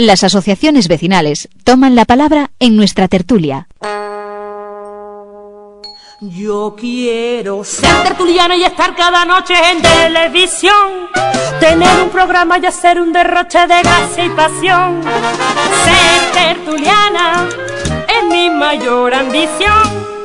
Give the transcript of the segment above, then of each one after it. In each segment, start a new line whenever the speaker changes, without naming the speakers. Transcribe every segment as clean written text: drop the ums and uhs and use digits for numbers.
Las asociaciones vecinales toman la palabra en nuestra tertulia.
Yo quiero ser tertuliana y estar cada noche en televisión, tener un programa y hacer un derroche de gracia y pasión. Ser tertuliana es mi mayor ambición.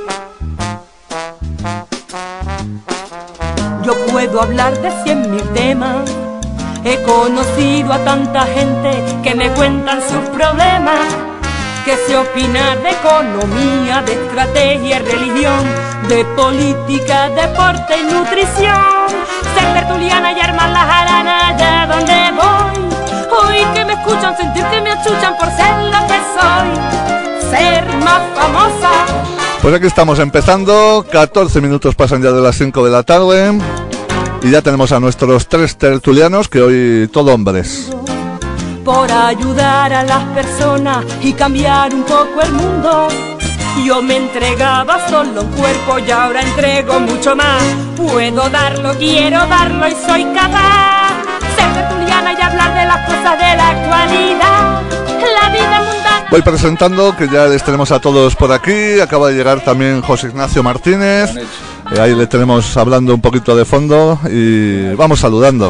Yo puedo hablar de 100.000 temas, he conocido a tanta gente que me cuentan sus problemas, que se opina de economía, de estrategia y religión, de política, deporte y nutrición. Ser tertuliana y armar la jarana allá donde voy, oír que me escuchan, sentir que me achuchan por ser la que soy, ser más famosa.
Pues aquí estamos empezando, 14 minutos pasan ya de las 5 de la tarde y ya tenemos a nuestros 3 tertulianos, que hoy todo hombres.
Por ayudar a las personas y cambiar un poco el mundo, yo me entregaba solo un cuerpo y ahora entrego mucho más. Puedo darlo, quiero darlo y soy capaz. Ser tertuliana y hablar de las cosas de la actualidad, la vida mundana.
Voy presentando, que ya les tenemos a todos por aquí. Acaba de llegar también José Ignacio Martínez. Ahí le tenemos hablando un poquito de fondo y vamos saludando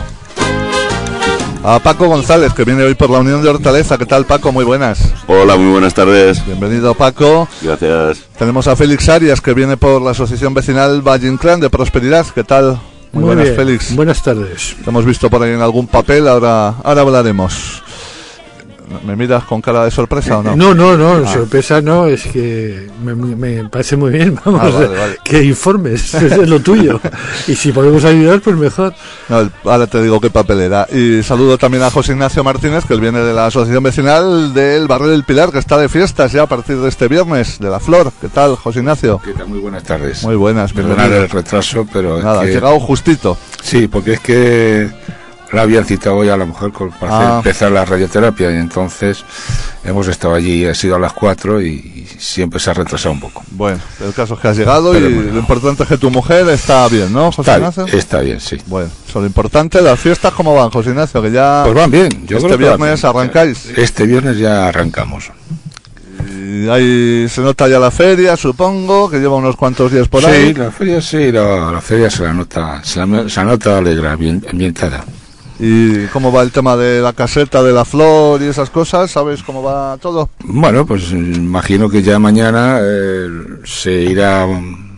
a Paco González, que viene hoy por la Unión de Hortaleza. ¿Qué tal, Paco? Muy buenas.
Hola, muy buenas tardes.
Bienvenido, Paco.
Gracias.
Tenemos a Félix Arias, que viene por la Asociación Vecinal Valle Inclán de Prosperidad. ¿Qué tal? Muy buenas, bien. Félix.
Buenas tardes.
Te hemos visto por ahí en algún papel, ahora hablaremos. ¿Me miras con cara de sorpresa o no?
No, sorpresa no, es que me parece muy bien, vamos, vale. Que informes, es lo tuyo, y si podemos ayudar, pues mejor.
No, ahora te digo qué papel era. Y saludo también a José Ignacio Martínez, que él viene de la Asociación Vecinal del Barrio del Pilar, que está de fiestas ya a partir de este viernes, de la Flor. ¿Qué tal, José Ignacio?
¿Qué tal? Muy buenas tardes.
Muy buenas.
Perdonar el retraso, pero...
Nada, has llegado justito.
Sí, porque es que... la habían citado hoy a la mujer para empezar la radioterapia y entonces hemos estado allí, ha sido a las 4 y siempre se ha retrasado un poco.
Bueno, el caso es que has llegado y lo importante es que tu mujer está bien, ¿no, José Ignacio?
Está bien, sí.
Bueno, eso es lo importante. ¿Las fiestas cómo van, José Ignacio? Que ya
pues van bien. Yo
este viernes arrancáis.
Este viernes ya arrancamos.
Y ahí se nota ya la feria, supongo, que lleva unos cuantos días por ahí.
Sí, la feria se la nota alegra, ambientada.
¿Y cómo va el tema de la caseta, de la flor y esas cosas? ¿Sabes cómo va todo?
Bueno, pues imagino que ya mañana se irá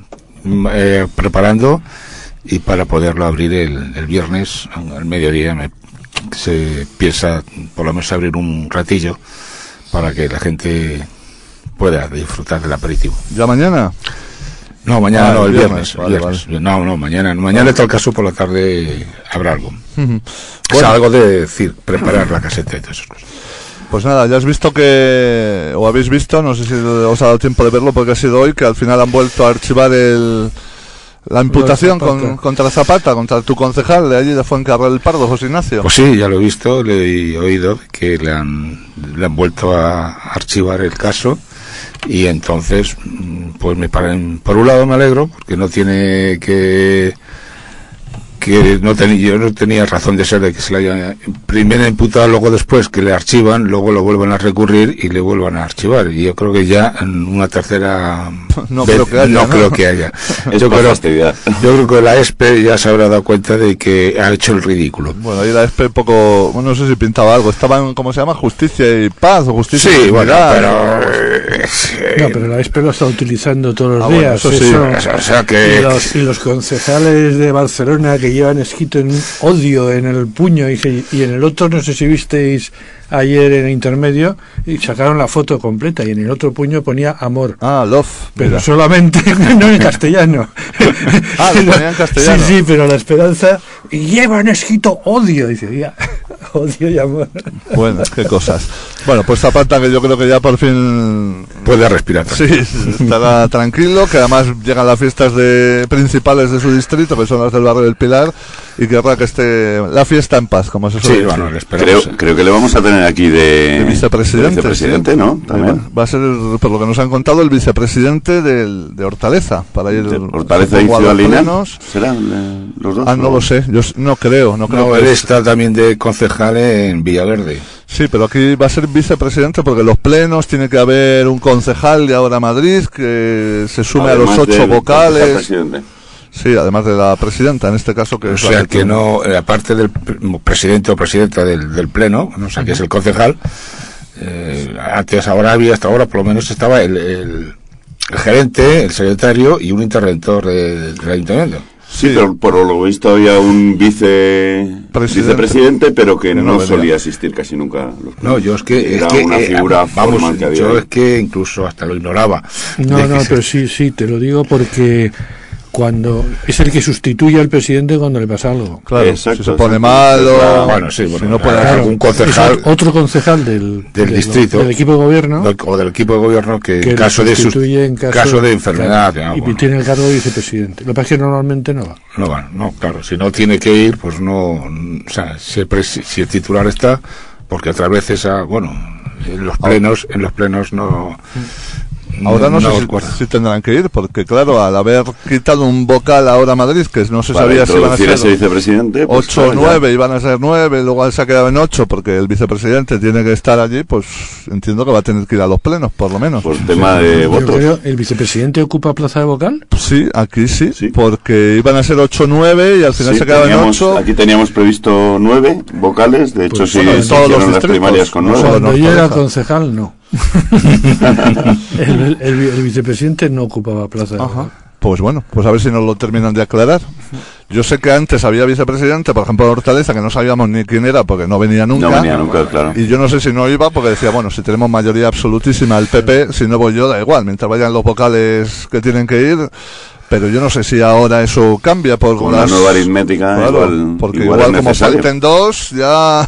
preparando y para poderlo abrir el viernes al mediodía se piensa por lo menos abrir un ratillo para que la gente pueda disfrutar del aperitivo.
¿Ya mañana?
No, mañana no, el viernes.
Vale.
No, mañana en tal caso por la tarde habrá algo.
Bueno.
O sea, algo de decir, preparar la caseta y todas esas cosas.
Pues nada, ya has visto o habéis visto, no sé si os ha dado tiempo de verlo porque ha sido hoy, que al final han vuelto a archivar la imputación contra Zapata, contra tu concejal de allí de Fuencarral del Pardo, José Ignacio.
Pues sí, ya lo he visto, le he oído que le han vuelto a archivar el caso. Y entonces, pues por un lado me alegro, porque no tiene yo no tenía razón de ser de que se le haya primero imputado, luego después que le archivan, luego lo vuelvan a recurrir y le vuelvan a archivar. Y yo creo que ya en una tercera
creo que
haya. Yo creo que la ESPE ya se habrá dado cuenta de que ha hecho el ridículo.
Bueno, ahí la ESPE no sé si pintaba algo, estaban, ¿cómo se llama? Justicia y Paz o Justicia y
Dignidad.
Pero la ESPE lo está utilizando todos los días.
Bueno, eso
sí.
O sea que...
y los concejales de Barcelona que llevan escrito en odio en el puño y en el otro, no sé si visteis ayer en el intermedio, y sacaron la foto completa y en el otro puño ponía amor.
Love.
Pero
mira.
solamente, no en castellano.
Lo ponía en castellano.
Sí, pero la Esperanza llevan escrito odio. Dice, ya, odio y amor.
Bueno, qué cosas. Bueno, pues Zapata, que yo creo que ya por fin
puede respirar.
Sí, estará tranquilo, que además llegan las fiestas principales de su distrito, que son las del Barrio del Pilar, y querrá que esté la fiesta en paz, como se suele decir.
Bueno, creo que le vamos a tener aquí de
vicepresidente,
¿no? También.
Va a ser, por lo que nos han contado, el vicepresidente de Hortaleza, para ir
Hortaleza y Ciudadalina. ¿Serán los dos?
No lo sé, yo no creo.
No, él está también de concejal en Villaverde.
Sí, pero aquí va a ser vicepresidente porque los plenos tiene que haber un concejal de Ahora Madrid que se sume
Además
a los 8 vocales.
Sí,
además de la presidenta, en este caso que
o
es
sea que no, aparte del presidente o presidenta del pleno, ¿no? O sea que es el concejal. Hasta ahora por lo menos estaba el gerente, el secretario y un interventor del ayuntamiento.
Sí, pero por lo visto había un vicepresidente, pero que no solía asistir casi nunca.
No, yo es que
era una figura formal que había.
Yo es que incluso hasta lo ignoraba.
Pero sí, te lo digo porque cuando es el que sustituye al presidente cuando le pasa algo.
Claro,
exacto,
si se pone mal o...
Bueno, sí,
si no puede
algún concejal...
Otro concejal del
distrito.
Del equipo de gobierno.
O del equipo de gobierno que en caso de enfermedad...
Claro, y tiene el cargo de vicepresidente. Lo que pasa es que normalmente no va.
No, claro. Si no tiene que ir, pues no... O sea, si el titular está, porque otras veces, en los plenos no...
Ahora no sé si tendrán que ir, porque claro, al haber quitado un vocal ahora Madrid, que no se sabía si iban a ser
vicepresidente,
8 o 9, iban a ser 9, luego se ha quedado en 8, porque el vicepresidente tiene que estar allí, pues entiendo que va a tener que ir a los plenos, por lo menos.
Por tema de votos.
Creo, ¿el vicepresidente ocupa plaza de vocal?
Sí, aquí sí, porque iban a ser 8 o 9 y al final se ha quedado en 8.
Aquí teníamos previsto 9 vocales, de hecho sí,
todos los
las primarias con 9.
Cuando yo era concejal, no. el vicepresidente no ocupaba plaza de vocal.
Pues bueno, pues a ver si nos lo terminan de aclarar. Yo sé que antes había vicepresidente, por ejemplo, en Hortaleza, que no sabíamos ni quién era porque no venía nunca.
No venía nunca, claro.
Y yo no sé si no iba porque decía, bueno, si tenemos mayoría absolutísima el PP, si no voy yo, da igual, mientras vayan los vocales que tienen que ir. Pero yo no sé si ahora eso cambia por
con la nueva aritmética,
claro, porque igual como falten 2 ya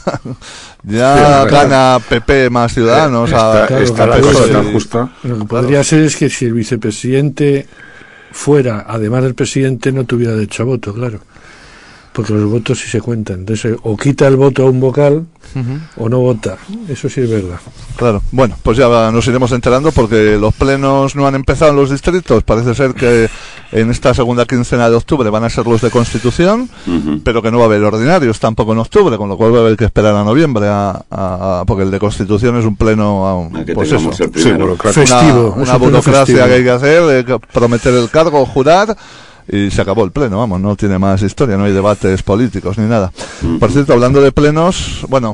gana PP más Ciudadanos.
Está justa.
Lo que podría ser es que si el vicepresidente fuera, además del presidente, no tuviera derecho a voto, claro. Porque los votos sí se cuentan. Entonces, o quita el voto a un vocal o no vota. Eso sí es verdad.
Claro. Bueno, pues ya nos iremos enterando porque los plenos no han empezado en los distritos. Parece ser que en esta segunda quincena de octubre van a ser los de Constitución, pero que no va a haber ordinarios tampoco en octubre, con lo cual va a haber que esperar a noviembre porque el de Constitución es un pleno pues eso,
festivo,
una burocracia que hay que hacer, de prometer el cargo, jurar. Y se acabó el pleno, vamos, no tiene más historia, no hay debates políticos ni nada. Por cierto, hablando de plenos, bueno,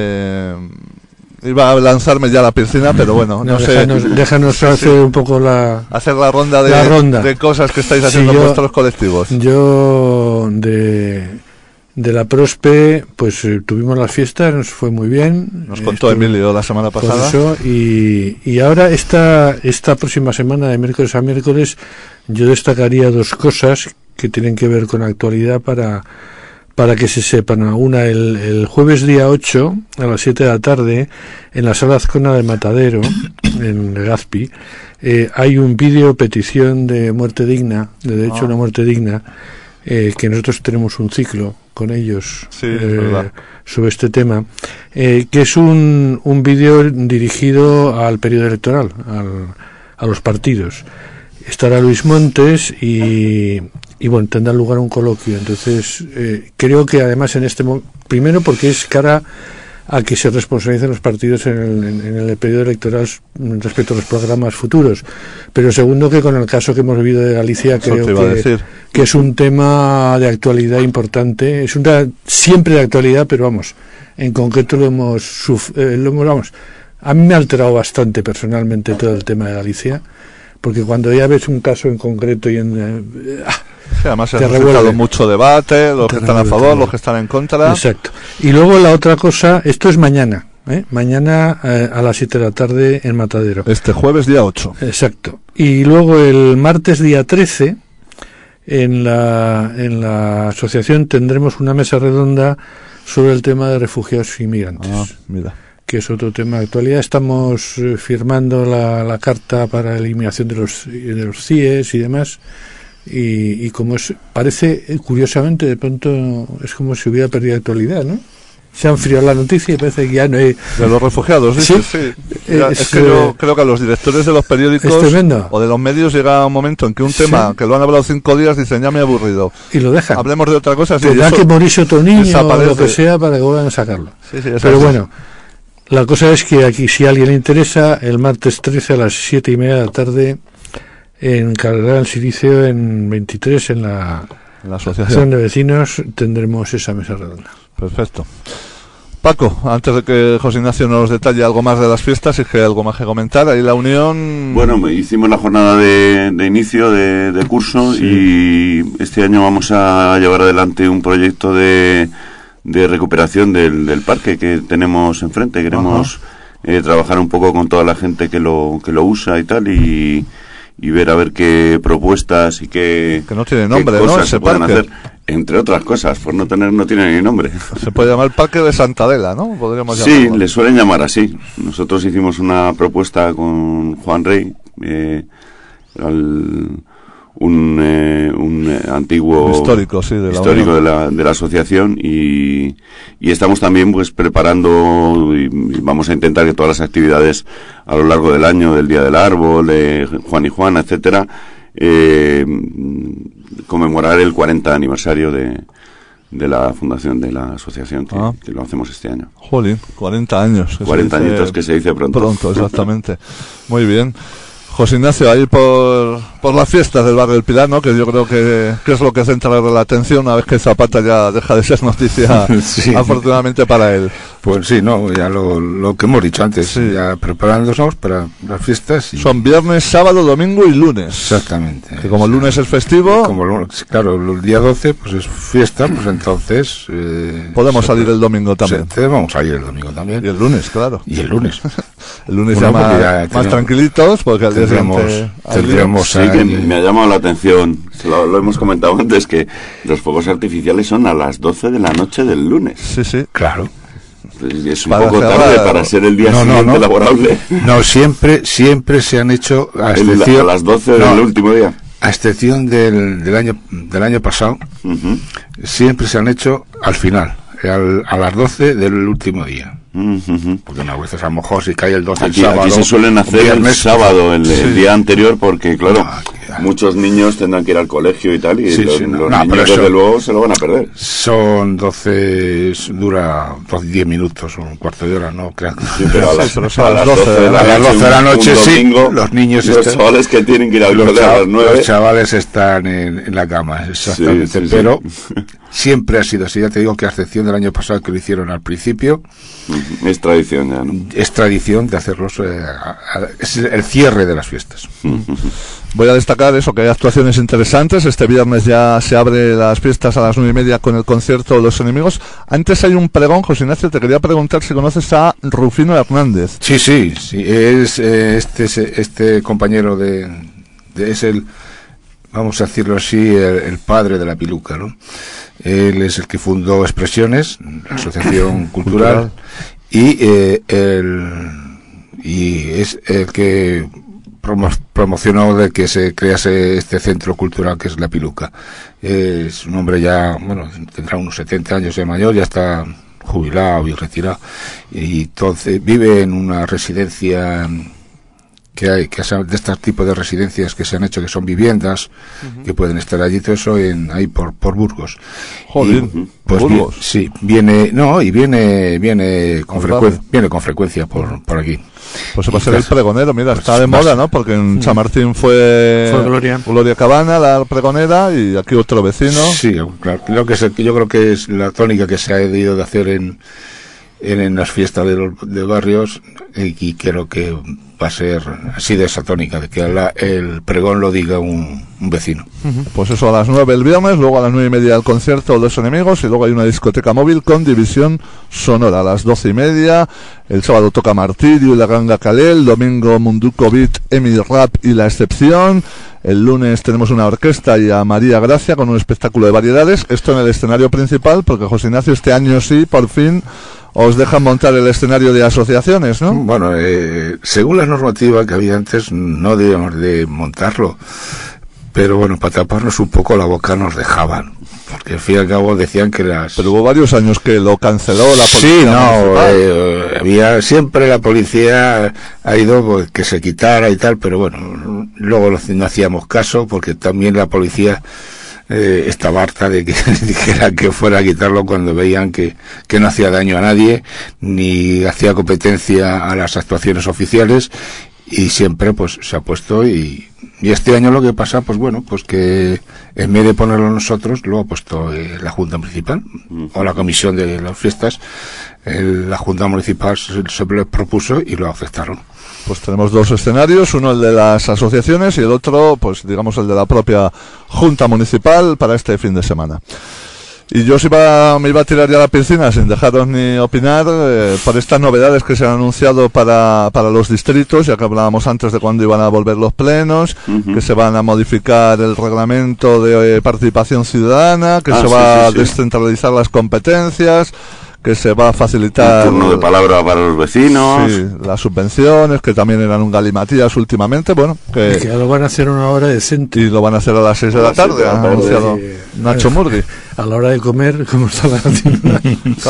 iba a lanzarme ya a la piscina, pero bueno, no sé.
Déjanos hacer un poco
hacer la ronda de cosas que estáis haciendo en vuestros colectivos.
Yo de la Prospe, pues tuvimos las fiestas, nos fue muy bien.
Nos contó Emilio la semana pasada.
Y ahora esta próxima semana, de miércoles a miércoles, yo destacaría 2 cosas que tienen que ver con actualidad para que se sepan. Una, el jueves día 8, a las 7 de la tarde, en la Sala Azcona de Matadero, en Legazpi, hay un vídeo petición de muerte digna, de derecho a una muerte digna, que nosotros tenemos un ciclo con ellos sobre este tema, que es un vídeo dirigido al periodo electoral, a los partidos. Estará Luis Montes y bueno, tendrá lugar un coloquio. Entonces, creo que además en primero porque es cara a que se responsabilicen los partidos en el periodo electoral respecto a los programas futuros, pero segundo que con el caso que hemos vivido de Galicia creo que es un tema de actualidad importante, es siempre de actualidad, pero vamos, en concreto lo hemos a mí me ha alterado bastante personalmente todo el tema de Galicia, porque cuando ya ves un caso en concreto y
además se ha suscitado mucho debate, los que están a favor, los que están en contra.
Exacto. Y luego la otra cosa, esto es mañana, mañana a las 7 de la tarde en Matadero.
Este jueves día 8.
Exacto. Y luego el martes día 13 en la asociación tendremos una mesa redonda sobre el tema de refugiados e inmigrantes.
Mira.
Que es otro tema de actualidad. Estamos firmando la carta para la eliminación de los CIES y demás. Y como parece, curiosamente, de pronto es como si hubiera perdido actualidad, ¿no? Se ha enfriado la noticia y parece que ya no hay...
De los refugiados, ¿sí? Es que yo creo que a los directores de los periódicos o de los medios llega un momento en que un tema que lo han hablado 5 días dicen, ya me he aburrido.
Y lo dejan.
Hablemos de otra cosa.
Tendrá que morirse otro niño o lo que sea para que vuelvan a sacarlo.
Sí,
pero bueno, La cosa es que aquí, si a alguien le interesa, el martes 13 a las 7:30 de la tarde en Catedral Silicio, en 23, en la asociación de vecinos, tendremos esa mesa redonda.
Perfecto. Paco, antes de que José Ignacio nos detalle algo más de las fiestas, y que hay algo más que comentar, ahí la Unión...
Bueno, hicimos la jornada de inicio de curso, sí. Y este año vamos a llevar adelante un proyecto de recuperación del parque que tenemos enfrente. Queremos trabajar un poco con toda la gente que lo usa y tal, y ver a ver qué propuestas y qué
no tiene nombre,
cosas
¿no?
se pueden hacer, entre otras cosas, por no tiene ni nombre.
Se puede llamar Parque de Santa Adela, ¿no? Podríamos
llamarlo. Sí, le suelen llamar así. Nosotros hicimos una propuesta con Juan Rey, un antiguo
histórico, sí, de
la asociación, y estamos también pues preparando, y vamos a intentar que todas las actividades a lo largo del año, del Día del Árbol, de Juan y Juana, etcétera, conmemorar el 40 aniversario de la fundación de la asociación, que lo hacemos este año.
Jolín, 40 años.
40 añitos que se dice pronto.
Pronto, exactamente. Muy bien. José Ignacio, ahí por las fiestas del barrio del Pilar, ¿no? Que yo creo que es lo que centra la atención una vez que Zapata ya deja de ser noticia, sí. Afortunadamente para él.
Pues sí, no, ya lo que hemos dicho antes, sí. Ya preparándonos para las fiestas.
Son viernes, sábado, domingo y lunes.
Exactamente.
Que como el lunes es festivo...
Claro, el día 12 pues es fiesta, pues entonces...
podemos salir el domingo también.
Sí, vamos a salir el domingo también.
Y el lunes, claro.
Y el lunes.
El lunes ya más tranquilitos, porque al día
tendríamos
sí, que me ha llamado la atención, lo hemos comentado antes, que los fuegos artificiales son a las 12 de la noche del lunes.
Sí, sí.
Claro.
Es un poco tarde para ser el día siguiente laborable.
No, siempre se han hecho a
las 12 del último día.
A excepción del año pasado, siempre se han hecho al final, a las 12 del último día. Porque una vez a lo mejor si cae el 12 el sábado,
aquí se suelen hacer viernes, el sábado, el día anterior, porque claro, muchos niños tendrán que ir al colegio y tal, y los niños desde luego se lo van a perder.
Son 12, dura 10 minutos o un cuarto de hora, no crean.
Sí, pero a las
12 de la noche, sí, los niños
chavales que tienen que ir al colegio a las 9.
Los chavales están en la cama, exactamente, pero siempre ha sido así. Ya te digo que a excepción del año pasado, que lo hicieron al principio,
es tradición ya, ¿no?
Es tradición de hacerlos, es el cierre de las fiestas.
Voy a destacar eso, que hay actuaciones interesantes. Este viernes ya se abre las fiestas a las 9:30 con el concierto Los Enemigos. Antes hay un pregón, José Ignacio, te quería preguntar si conoces a Rufino Hernández.
Sí, es este compañero es el, vamos a decirlo así, el padre de la piluca, ¿no? Él es el que fundó Expresiones, la asociación cultural, y es el que promocionó de que se crease este centro cultural que es La Piluca. Es un hombre ya, bueno, tendrá unos 70 años de mayor, ya está jubilado y retirado, y entonces vive en una residencia que hay, de este tipo de residencias que se han hecho, que son viviendas, que pueden estar allí, todo eso ahí por Burgos.
Joder,
pues
Burgos.
Viene con frecuencia por aquí.
Pues se va a ser el pregonero, mira, pues está de moda, ¿no? Porque en San Martín fue Gloria Cabana, la pregonera, y aquí otro vecino.
Sí, claro, yo creo que es la tónica que se ha ido de hacer en las fiestas de barrios, y creo que va a ser así, de esa tónica, de que el pregón lo diga un vecino.
Pues eso, a las 9 el viernes, luego a las 9:30 el concierto Los Enemigos, y luego hay una discoteca móvil con división sonora a las 12:30. El sábado toca Martirio y la Ganga Calé, el domingo Munduco Beat, Emi Rap y La Excepción. El lunes tenemos una orquesta y a María Gracia con un espectáculo de variedades. Esto en el escenario principal, porque José Ignacio este año sí, por fin, os dejan montar el escenario de asociaciones, ¿no?
Bueno, según la normativa que había antes, no debíamos de montarlo, pero bueno, para taparnos un poco la boca nos dejaban, porque al fin y al cabo decían que
Pero hubo varios años que lo canceló la policía.
Sí, siempre la policía ha ido pues, que se quitara y tal, pero bueno, luego no hacíamos caso, porque también la policía estaba harta de que dijera que fuera a quitarlo cuando veían que no hacía daño a nadie, ni hacía competencia a las actuaciones oficiales, y siempre pues se ha puesto, y este año lo que pasa, pues bueno, pues que en vez de ponerlo nosotros, lo ha puesto la Junta Municipal o la Comisión de las Fiestas. La Junta Municipal se lo propuso y lo aceptaron.
Pues tenemos dos escenarios, uno el de las asociaciones y el otro, pues digamos, el de la propia Junta Municipal para este fin de semana. Y yo me iba a tirar ya a la piscina sin dejaros ni opinar por estas novedades que se han anunciado para los distritos, ya que hablábamos antes de cuándo iban a volver los plenos, que se van a modificar el reglamento de participación ciudadana, que se va a descentralizar las competencias, que se va a facilitar
un turno de palabra para los vecinos,
sí, las subvenciones, que también eran un galimatías últimamente, bueno, que
lo van a hacer a una hora decente.
Y lo van a hacer a las 6 de la tarde, ha anunciado Nacho Murgui.
A la hora de comer, como estaba haciendo.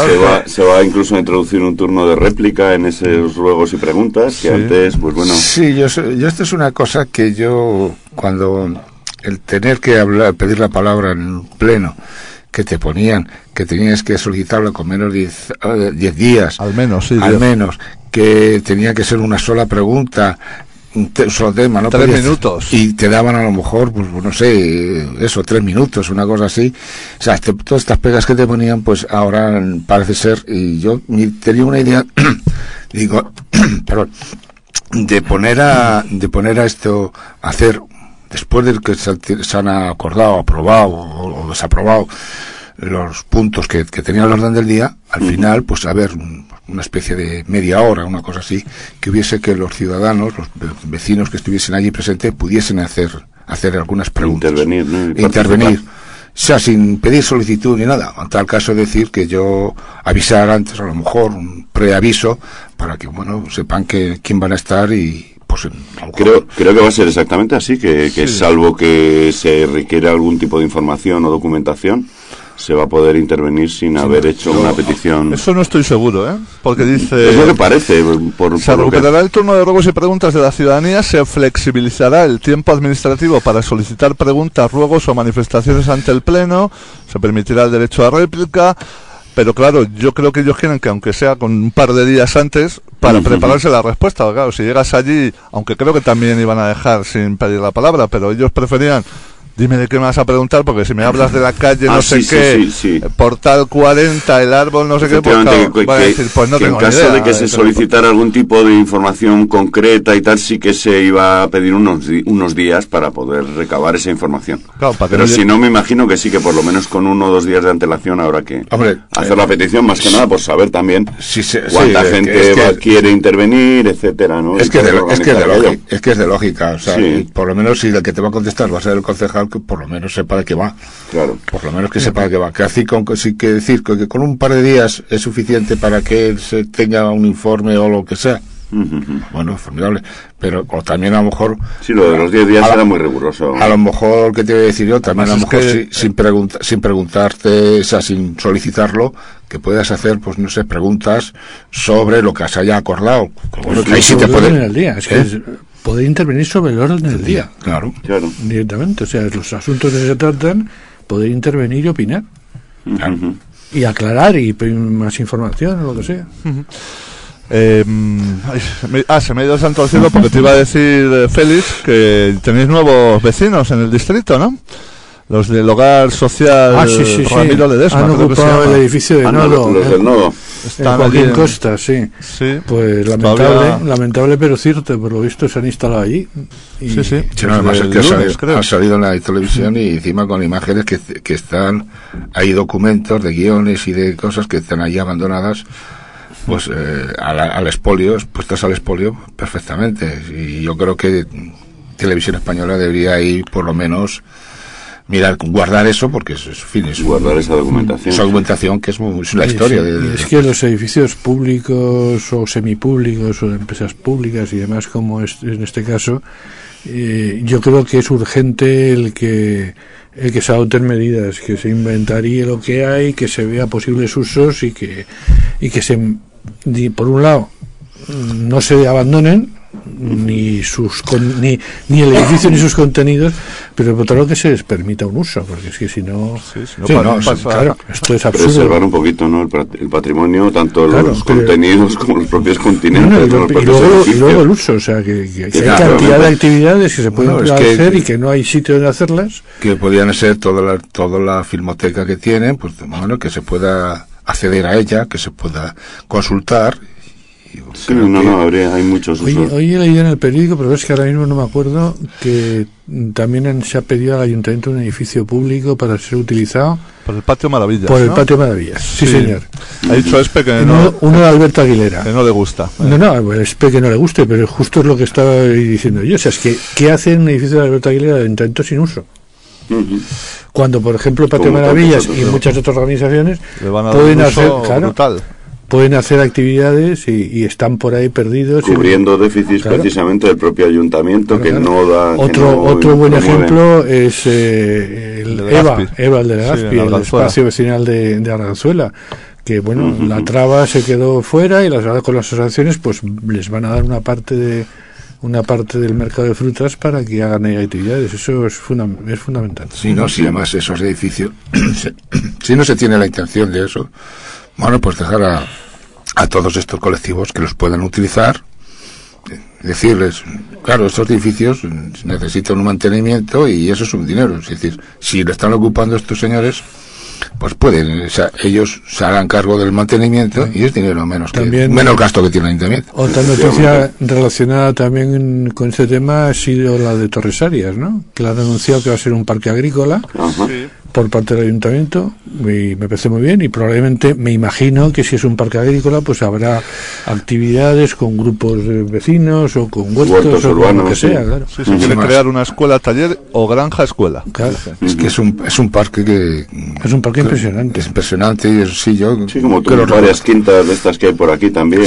Se va incluso a introducir un turno de réplica en esos ruegos y preguntas, que antes, pues bueno...
Sí, yo esto es una cosa que yo, cuando el tener que pedir la palabra en un pleno, que te ponían que tenías que solicitarlo con menos de 10 días.
Al menos, sí.
Al menos, que tenía que ser una sola pregunta, un solo tema, ¿no?
3 minutos.
Y te daban a lo mejor, pues no sé, 3 minutos, una cosa así. O sea, todas estas pegas que te ponían, pues ahora parece ser, y yo tenía una idea, digo, perdón, de poner a esto, hacer, después de que se han acordado, aprobado o desaprobado los puntos que tenían el orden del día, al final, pues haber una especie de media hora, una cosa así, que hubiese que los ciudadanos, los vecinos que estuviesen allí presentes, pudiesen hacer algunas preguntas. Intervenir. O sea, sin pedir solicitud ni nada. En tal caso, decir que yo avisar antes, a lo mejor, un preaviso, para que, bueno, sepan quién van a estar y... Pues,
creo que va a ser exactamente así, que sí. Salvo que se requiera algún tipo de información o documentación, se va a poder intervenir sin haber hecho una petición.
Eso no estoy seguro, porque dice...
Es lo que parece.
Se recuperará el turno de ruegos y preguntas de la ciudadanía, se flexibilizará el tiempo administrativo para solicitar preguntas, ruegos o manifestaciones ante el Pleno, se permitirá el derecho a réplica, pero claro, yo creo que ellos quieren que aunque sea con un par de días antes, para prepararse la respuesta, claro, si llegas allí, aunque creo que también iban a dejar sin pedir la palabra, pero ellos preferían... Dime de qué me vas a preguntar, porque si me hablas de la calle Portal 40, el árbol, no sé qué, pues claro, voy a decir, pues no tengo ni idea.
En caso de que se solicitara algún tipo de información concreta y tal, sí que se iba a pedir unos días para poder recabar esa información. Claro, pero si no, me imagino que sí, que por lo menos con 1 o 2 días de antelación habrá que hacer la petición, más que nada por saber también cuánta gente quiere intervenir, etcétera, ¿no?
Es que es de lógica, o sea, por lo menos si el que te va a contestar va a ser el concejal, que por lo menos sepa de qué va.
Claro.
Por lo menos que sepa de qué va. Que así sí que decir que con un par de días es suficiente para que él se tenga un informe o lo que sea. Bueno, formidable. Pero o también a lo mejor...
Sí, lo de los 10 días era muy riguroso.
A lo mejor, ¿qué te voy a decir yo? También además a lo mejor sin preguntarte, o sea, sin solicitarlo, que puedas hacer, pues no sé, preguntas sobre lo que se haya acordado.
Bueno, que ahí sí te puede... en el día. Es que poder intervenir sobre el orden del día.
Claro.
Directamente. O sea, los asuntos que se tratan, poder intervenir y opinar. Y aclarar y pedir más información o lo que sea.
Se me ha ido el santo al cielo porque te iba a decir, Félix, que tenéis nuevos vecinos en el distrito, ¿no? Los del hogar social Ramiro Ledesma.
Han ocupado el edificio de Nodo.
Los del Nodo.
Están aquí en Costa, sí. Pues lamentable pero cierto, por lo visto se han instalado allí.
Sí. Además es que ha salido en la televisión y encima con imágenes que están, hay documentos de guiones y de cosas que están allí abandonadas, pues al expolio, puestas al expolio perfectamente. Y yo creo que Televisión Española debería ir por lo menos guardar eso, porque es
guardar esa documentación.
Esa documentación que es la historia.
Es que los edificios públicos o semipúblicos o de empresas públicas y demás, como es en este caso, yo creo que es urgente el que se adopten medidas, que se inventaríe lo que hay, que se vea posibles usos y que se, por un lado, no se abandonen, ni ni el edificio ni sus contenidos, pero por otro lado que se les permita un uso, porque es que si no, claro, esto es absurdo.
Preservar un poquito, ¿no?, el patrimonio, tanto los contenidos como los propios continentes.
Y luego el uso, o sea, que hay cantidad de actividades que se pueden hacer y que no hay sitio donde hacerlas.
Que podrían ser toda la filmoteca que tienen, pues bueno, que se pueda acceder a ella, que se pueda consultar.
Sí, hay muchos usos.
Hoy he leído en el periódico, pero es que ahora mismo no me acuerdo, que también se ha pedido al ayuntamiento un edificio público para ser utilizado
por el Patio Maravillas.
Por el Patio Maravillas, sí señor.
Ha dicho Espe que
uno de Alberto Aguilera.
Que no le gusta.
No, Espe que no le guste, pero justo es lo que estaba diciendo yo. O sea, es que ¿qué hace un edificio de Alberto Aguilera del ayuntamiento sin uso? Cuando, por ejemplo, el Patio Maravillas y muchas otras organizaciones pueden hacer, pueden hacer actividades y están por ahí perdidos.
Cubriendo déficits precisamente del propio ayuntamiento que no da...
Otro buen ejemplo es el EVA, el de Legazpi, el espacio vecinal de Arganzuela, que bueno, la traba se quedó fuera y con las asociaciones pues les van a dar una parte del mercado de frutas para que hagan ahí actividades. Eso es fundamental.
Sí, además esos edificios, si no se tiene la intención de eso, bueno, pues dejar a todos estos colectivos que los puedan utilizar, decirles, claro, estos edificios necesitan un mantenimiento y eso es un dinero. Es decir, si lo están ocupando estos señores, pues pueden, o sea, ellos se harán cargo del mantenimiento y es dinero menos gasto que tiene el ayuntamiento.
Otra noticia relacionada también con este tema ha sido la de Torresarias, ¿no? Que le han anunciado que va a ser un parque agrícola. Por parte del ayuntamiento, y me parece muy bien, y probablemente me imagino que si es un parque agrícola pues habrá actividades con grupos de vecinos o con huertos o
urbanos,
con lo que sea, claro.
Sí, se quiere crear una escuela taller o granja escuela.
Claro.
Es que es un parque que
es un parque impresionante.
Es impresionante y
como varias quintas de estas que hay por aquí también.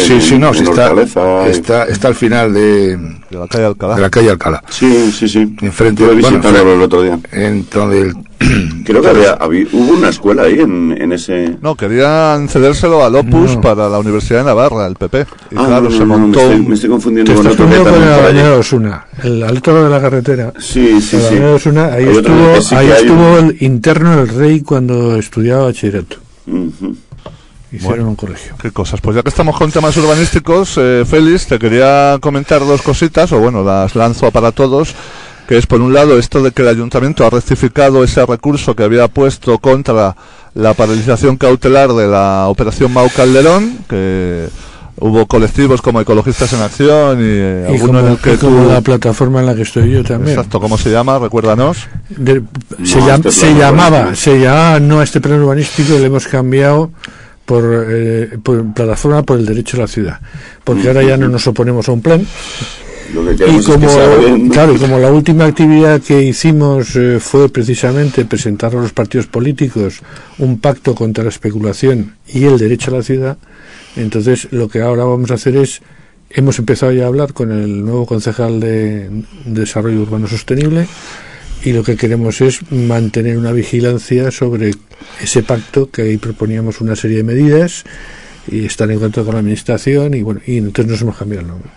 Está al final de
la calle Alcalá.
De la calle Alcalá.
Sí.
Enfrente
de visitarlo el otro día.
Entonces
creo que hubo una escuela ahí en ese...
No, querían cedérselo al Opus para la Universidad de Navarra, el PP. Y claro, se montó...
Me estoy confundiendo
con
otro
que también
por allí.
Osuna, al otro lado de la carretera.
Sí.
Osuna, ahí estuvo el interno del rey cuando estudiaba bachillerato. Hicieron un colegio.
Qué cosas. Pues ya que estamos con temas urbanísticos, Félix, te quería comentar dos cositas, o bueno, las lanzo para todos, que es por un lado esto de que el ayuntamiento ha rectificado ese recurso que había puesto contra la paralización cautelar de la operación Mau Calderón, que hubo colectivos como Ecologistas en Acción y alguno en el que
como la plataforma en la que estoy yo también.
Exacto, ¿cómo se llama? Recuérdanos.
Se llamaba no a este plano urbanístico, le hemos cambiado por plataforma por el derecho a la ciudad, porque ahora ya no nos oponemos a un plan. Y como la última actividad que hicimos fue precisamente presentar a los partidos políticos un pacto contra la especulación y el derecho a la ciudad, entonces lo que ahora vamos a hacer hemos empezado ya a hablar con el nuevo concejal de Desarrollo Urbano Sostenible, y lo que queremos es mantener una vigilancia sobre ese pacto, que ahí proponíamos una serie de medidas y estar en contacto con la administración, y entonces nos hemos cambiado el nombre.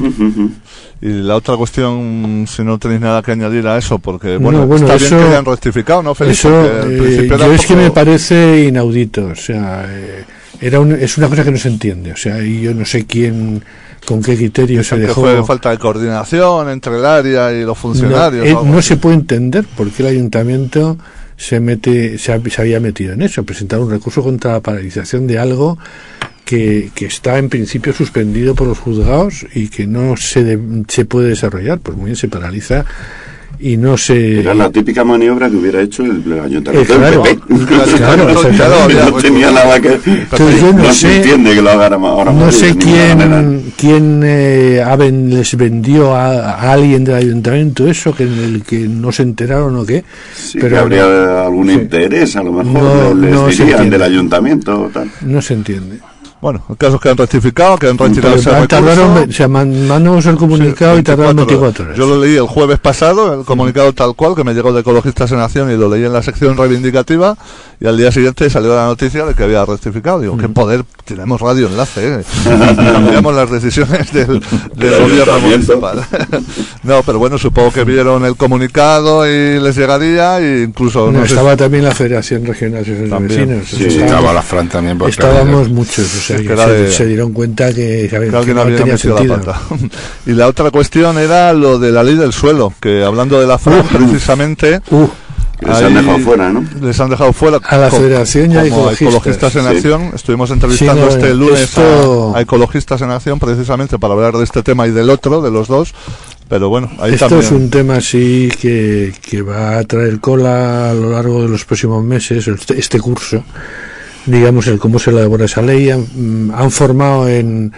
Y la otra cuestión, si no tenéis nada que añadir a eso, porque está bien que hayan rectificado, ¿no, Félix?
Es que me parece inaudito, o sea, es una cosa que no se entiende, o sea, y yo no sé con qué criterio se dejó.
Fue falta de coordinación entre el área y los funcionarios.
No se puede entender por qué el ayuntamiento se había metido en eso, presentar un recurso contra la paralización de algo que está en principio suspendido por los juzgados y que no se puede desarrollar. Pues muy bien, se paraliza y no se...
Era la típica maniobra que hubiera hecho el ayuntamiento
claro,
del PP.
Claro,
no tenía nada que...
Yo no sé,
se entiende que lo haga ahora.
No sé quién les vendió a alguien del ayuntamiento eso, que en el que no se enteraron o qué.
Sí, pero que habría algún interés, a lo mejor les dirían del ayuntamiento o tal.
No se entiende.
Bueno, el caso es que han rectificado, que han retirado ese recurso.
Se mandamos el comunicado y tardaron 24 horas.
Yo lo leí el jueves pasado, el comunicado tal cual, que me llegó de Ecologistas en Acción, y lo leí en la sección reivindicativa, y al día siguiente salió la noticia de que había rectificado. Digo, qué poder, tenemos Radio Enlace, cambiamos las decisiones del gobierno municipal. No, pero bueno, supongo que vieron el comunicado y les llegaría, e incluso...
No, estaba también la Federación Regional de Vecinos.
Sí, estaba la Fran también.
Estábamos muchos, o sea, se dieron cuenta que
alguien
no
había
tenía
metido
sentido.
la pata. Y la otra cuestión era lo de la ley del suelo, que hablando de la FRAM, precisamente...
Les han dejado fuera, ¿no?
Les han dejado fuera
a la Federación y a
Ecologistas en Acción. Estuvimos entrevistando este lunes a Ecologistas en Acción, precisamente para hablar de este tema y del otro, de los dos. Pero bueno, ahí
esto
también...
es un tema sí que va a traer cola a lo largo de los próximos meses, este curso, digamos, el cómo se elabora esa ley. Han formado en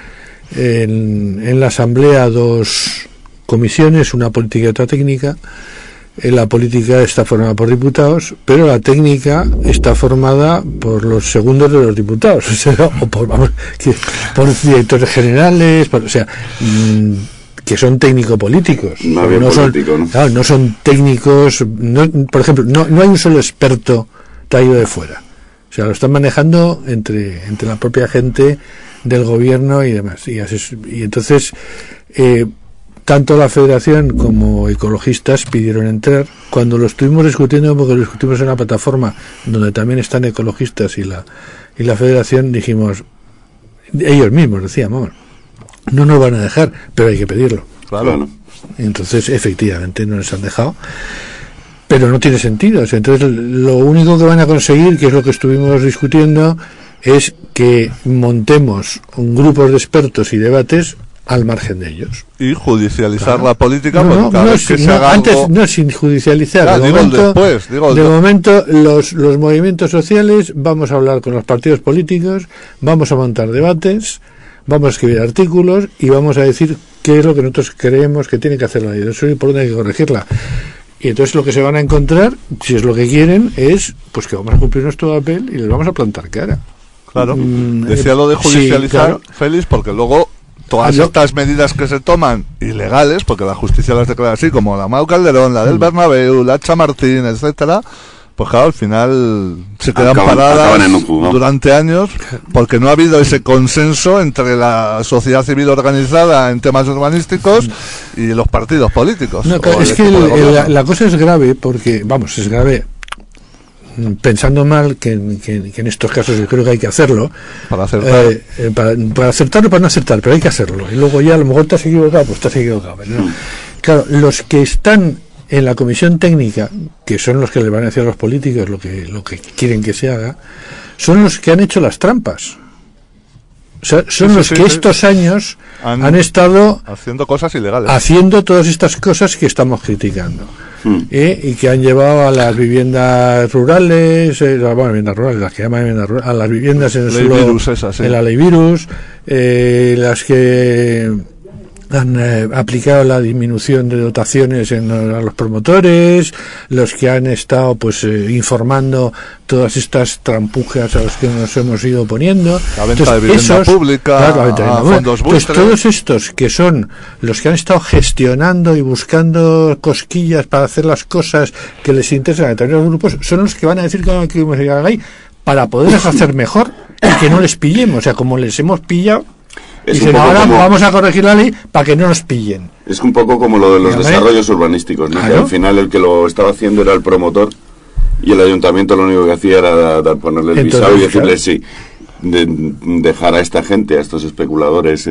la Asamblea 2 comisiones, una política y otra técnica. La política está formada por diputados, pero la técnica está formada por los segundos de los diputados, o sea, por directores generales, que son técnico-políticos. No son técnicos, por ejemplo, no hay un solo experto traído de fuera. O sea, lo están manejando entre la propia gente del gobierno y demás. Y entonces... tanto la Federación como Ecologistas pidieron entrar. Cuando lo estuvimos discutiendo, porque lo discutimos en la plataforma donde también están Ecologistas y la Federación, dijimos, ellos mismos decíamos, no nos van a dejar, pero hay que pedirlo.
Claro.
Entonces, efectivamente, no les han dejado, pero no tiene sentido. O sea, entonces, lo único que van a conseguir, que es lo que estuvimos discutiendo, es que montemos un grupo de expertos y debates al margen de ellos.
Y judicializar la política,
no sin judicializar. De momento los movimientos sociales, vamos a hablar con los partidos políticos, vamos a montar debates, vamos a escribir artículos y vamos a decir qué es lo que nosotros creemos que tiene que hacer la ley del suelo y por dónde hay que corregirla. Y entonces lo que se van a encontrar, si es lo que quieren, es pues que vamos a cumplir nuestro papel y les vamos a plantar cara.
Claro. Decía lo de judicializar, sí, claro. Félix, porque luego todas estas medidas que se toman ilegales, porque la justicia las declara así, como la Mau Calderón, la del Bernabéu, la Chamartín, etcétera, pues claro, al final se quedan paradas durante años, porque no ha habido ese consenso entre la sociedad civil organizada en temas urbanísticos y los partidos políticos.
No, es que la cosa es grave, porque, es grave pensando mal, que en estos casos yo creo que hay que hacerlo
para acertar,
para acertar o para no acertar, pero hay que hacerlo, y luego ya a lo mejor te has equivocado, pues te has equivocado, ¿no? Claro, los que están en la comisión técnica, que son los que le van a decir a los políticos lo que quieren que se haga, son los que han hecho las trampas. O sea, son los que estos años han estado
haciendo cosas ilegales,
haciendo todas estas cosas que estamos criticando. Y que han llevado a las viviendas rurales, las que llaman viviendas rurales, a las viviendas en el suelo, en la ley virus, las que han aplicado la disminución de dotaciones a los promotores, los que han estado informando todas estas trampujas a las que nos hemos ido oponiendo,
la venta de vivienda pública, fondos
buitres. Todos estos que son los que han estado gestionando y buscando cosquillas para hacer las cosas que les interesan a determinados grupos, son los que van a decir que hay que llegar a la ley para poderlas hacer mejor y que no les pillemos. O sea, como les hemos pillado, dicen, ahora vamos a corregir la ley para que no nos pillen.
Es un poco como lo de los desarrollos urbanísticos, ¿no? Que al final el que lo estaba haciendo era el promotor y el ayuntamiento lo único que hacía era ponerle el visado y decirle sí, dejar a esta gente, a estos especuladores,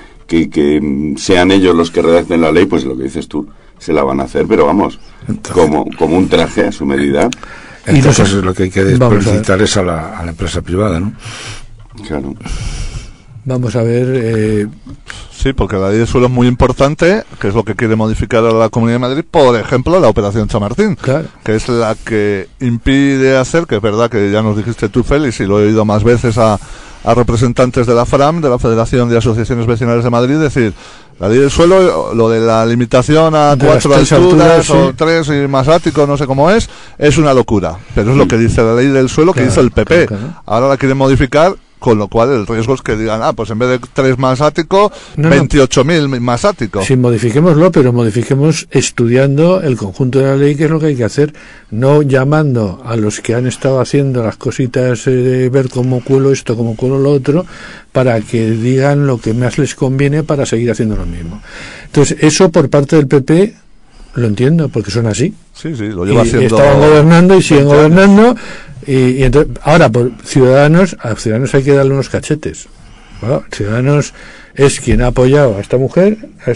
que sean ellos los que redacten la ley, pues lo que dices tú, se la van a hacer, pero vamos, como un traje a su medida.
Entonces lo que hay que felicitar es a la empresa privada, ¿no?
Claro.
Vamos a ver.
Sí, porque la ley del suelo es muy importante, que es lo que quiere modificar a la Comunidad de Madrid, por ejemplo, la Operación Chamartín,
claro,
que es la que impide hacer, que es verdad que ya nos dijiste tú, Félix, y lo he oído más veces a representantes de la FRAM, de la Federación de Asociaciones Vecinales de Madrid, decir, la ley del suelo, lo de la limitación a 4 alturas o 3 y más ático, no sé cómo es una locura, pero es lo que dice la ley del suelo, que hizo el PP. Claro. Ahora la quieren modificar con lo cual el riesgo es que digan, pues en vez de 3 más ático,
No,
28.000 más ático.
Sí, modifiquémoslo, pero modifiquemos estudiando el conjunto de la ley, que es lo que hay que hacer, no llamando a los que han estado haciendo las cositas, ver cómo cuelo esto, cómo cuelo lo otro, para que digan lo que más les conviene para seguir haciendo lo mismo. Entonces, eso por parte del PP lo entiendo, porque son así.
Sí, lo lleva
Y
haciendo.
estaban gobernando y siguen gobernando. Y entonces, ahora, por Ciudadanos, a Ciudadanos hay que darle unos cachetes. Bueno, Ciudadanos es quien ha apoyado a esta mujer,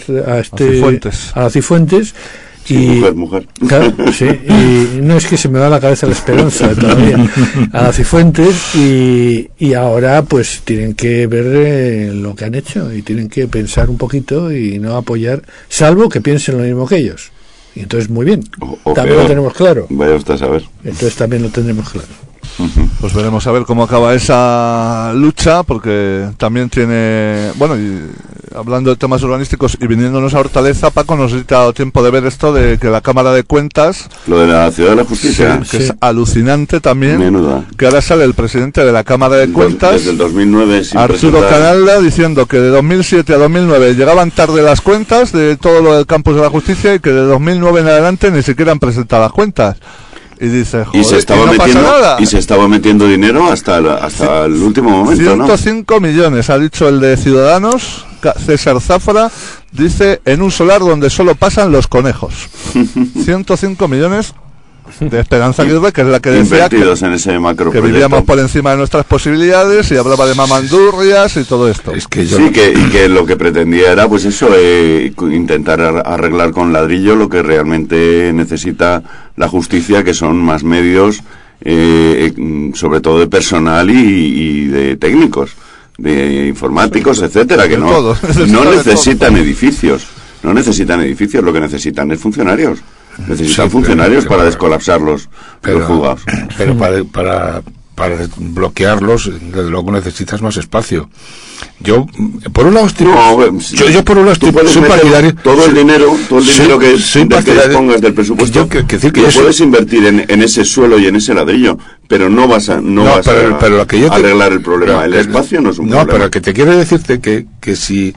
a Cifuentes.
Sí, mujer.
Claro, sí, y no es que se me va a la cabeza la esperanza todavía, a Cifuentes, y ahora pues tienen que ver lo que han hecho y tienen que pensar un poquito y no apoyar, salvo que piensen lo mismo que ellos. Y entonces muy bien, también lo tenemos claro.
Vaya usted a saber.
Entonces también lo tendremos claro.
Pues veremos a ver cómo acaba esa lucha, porque también tiene, bueno, y hablando de temas urbanísticos y viniéndonos a Hortaleza, Paco, nos ha dado tiempo de ver esto de que la Cámara de Cuentas,
lo de la Ciudad de la Justicia,
que es alucinante también.
Menuda.
Que ahora sale el presidente de la Cámara de Cuentas,
desde el 2009,
Arturo Canalda, diciendo que de 2007 a 2009 llegaban tarde las cuentas de todo lo del campus de la justicia y que de 2009 en adelante ni siquiera han presentado las cuentas. Y dice, joder,
y se estaba metiendo dinero hasta el último momento,
105 millones, ha dicho el de Ciudadanos, César Zafra, dice, en un solar donde solo pasan los conejos. 105 millones de Esperanza Aguirre, que es la que decía
en ese
que vivíamos por encima de nuestras posibilidades, y hablaba de mamandurrias y todo esto.
Es que que lo que pretendía era, pues eso, intentar arreglar con ladrillo lo que realmente necesita la justicia, que son más medios, sobre todo de personal y de técnicos, de informáticos, etcétera, que no necesitan edificios. No necesitan edificios, lo que necesitan es funcionarios. Necesitan funcionarios para descolapsar los juzgados.
Pero para bloquearlos, desde luego necesitas más espacio. Yo, por un lado, yo por un lado soy partidario.
Todo el dinero que dispongas del presupuesto, lo puedes invertir en ese suelo y en ese ladrillo, pero no vas a arreglar el problema. El espacio no es un problema.
No, pero que te quiero decirte que si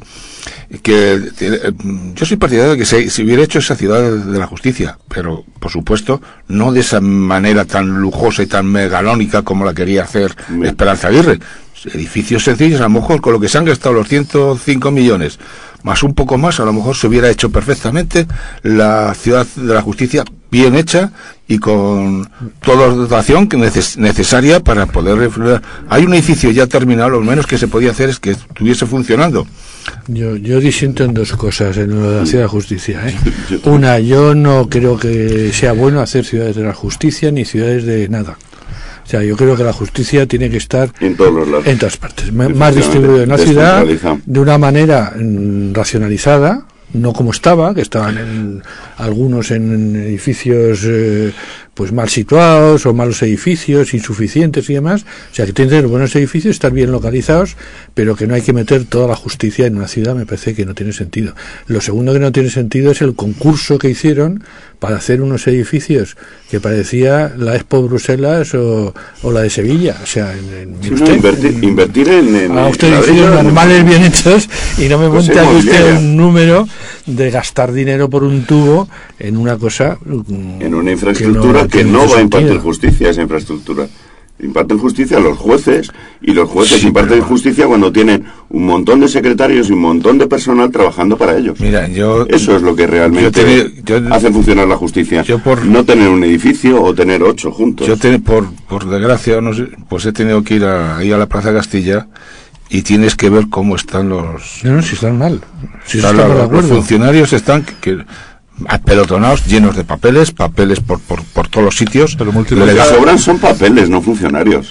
yo soy partidario de que se hubiera hecho esa ciudad de la justicia, pero por supuesto no de esa manera tan lujosa y tan megalónica como la quería hacer Esperanza Aguirre. Edificios sencillos, a lo mejor con lo que se han gastado los 105 millones más un poco más, a lo mejor se hubiera hecho perfectamente la ciudad de la justicia bien hecha y con toda la dotación necesaria para poder. Hay un edificio ya terminado, lo menos que se podía hacer es que estuviese funcionando.
Yo disiento en dos cosas en lo de la ciudad de la justicia. Una, yo no creo que sea bueno hacer ciudades de la justicia ni ciudades de nada. O sea, yo creo que la justicia tiene que estar
en todos los lados,
en todas partes, más distribuido en la ciudad, de una manera racionalizada, no como estaba, que estaban algunos en edificios pues mal situados o malos edificios, insuficientes y demás. O sea, que tienen que tener buenos edificios, estar bien localizados, pero que no hay que meter toda la justicia en una ciudad, me parece que no tiene sentido. Lo segundo que no tiene sentido es el concurso que hicieron para hacer unos edificios que parecía la Expo Bruselas o la de Sevilla. O sea,
invertir en
usted edificios normales bien hechos y no me monte aquí usted un número de gastar dinero por un tubo en una cosa,
en una infraestructura que no va a impartir justicia. Esa infraestructura imparten justicia a los jueces, y los jueces imparten justicia cuando tienen un montón de secretarios y un montón de personal trabajando para ellos.
Mira,
eso es lo que realmente hace funcionar la justicia, no tener un edificio o tener 8 juntos.
Yo por desgracia, no sé, pues he tenido que ir ahí a la Plaza Castilla, y tienes que ver cómo están los...
No, si están mal. Si
los funcionarios están apelotonados, llenos de papeles por todos los sitios.
Pero lo que sobran son papeles, no funcionarios.